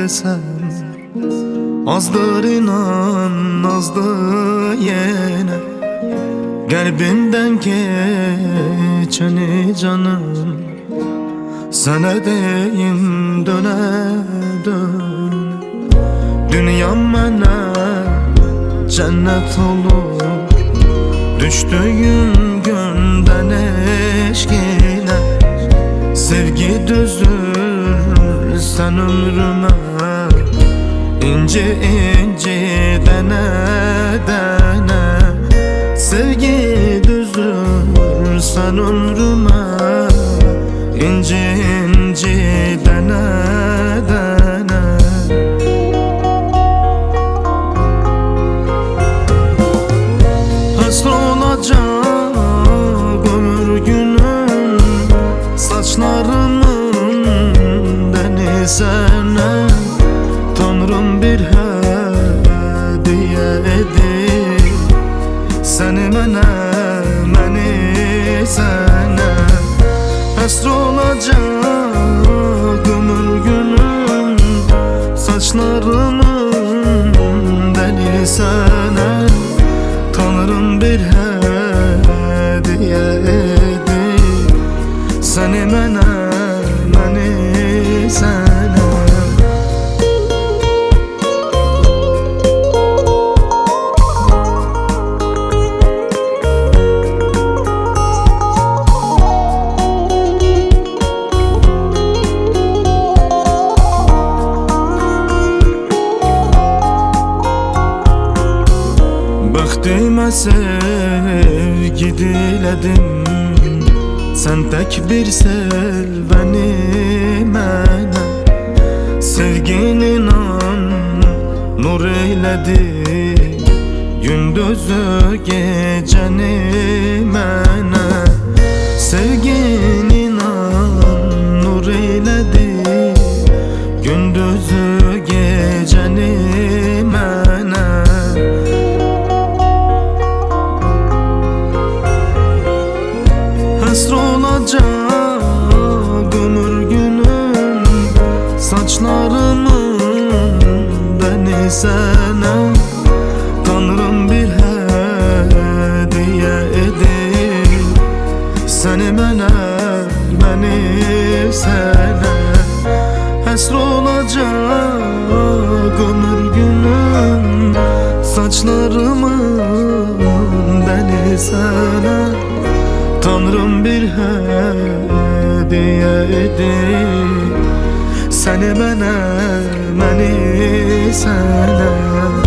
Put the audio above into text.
desem azdır inan, azdır yine kalbimden geçeni canım. Sana deyim döne dön, dünyam bana cennet olur. Düştüğüm günden eşkine sevgi düzdür sen ömrüme. İnci inci dene dene sevgi düzdür sen ömrüme. İnci inci dene dene. Hasret olacak ömür günüm saçlarımın denizine. Tanrım bir hediye edir seni mənə, məni sənə. Həsr olacaq ömür günüm saçlarımın denizine. Tanrım bir hediye edir seni mənə, məni sənə. Bəxtimə sevgi dilədim, sən tək bir sevəni mənə. Sevgin inan nur eylədi gündüzü gecəni mənə. Sevgin inan nur eylədi gündüzü gecəni mənə. Hasret olacak ömür günüm saçlarımın denizine. Tanrım bir hediye edir seni mənə, məni sənə. Hasret olacak ömür günüm saçlarımın denizine. Tanrım bir hediye edir seni mənə, məni sənə.